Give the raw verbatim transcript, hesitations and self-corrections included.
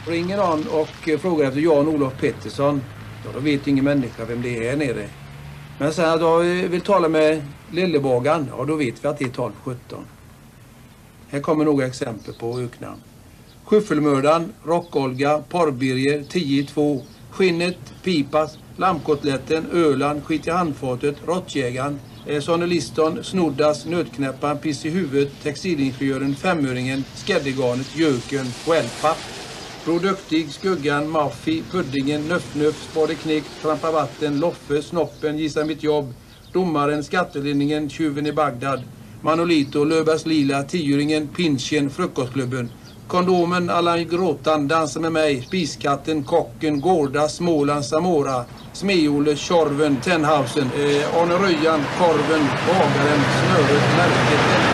Ringer någon och frågar efter Jan-Olof Pettersson, ja, då vet ingen människa vem det är här nere. Men sen att jag vill tala med Lillebågan, ja, då vet vi att det är tolv sjutton. Här kommer några exempel på öknamn. Skyffelmördaren, Rockolga, Porrbirger, tio två, Skinnet, Pipas, Lammkotletten, Öland, Skit i handfatet, Råttjägaren, eh, Sonny Liston, Snoddas, Nötknäpparen, Piss i huvudet, Textilingenjören, Femöringen, Skäddegarnet, Jöken, Wellpapp. Produktig, Skuggan, Maffi, Puddingen, Nöff-Nöff, Spade Knick, Trampa vatten, Loffe, Snoppen, Gissa mitt jobb, Domaren, Skattelinningen, Tjuven i Bagdad, Manolito, Löbas Lila, Tioringen, Pinchen, Frukostklubben, Kondomen, Allan Gråtan, Dansa med mig, Spiskatten, Kocken, Gårda, Småland, Samora, Smeole, Tjorven, Tenhausen, eh, Arne Röjan, Korven, Bagaren, Snöret, Märket,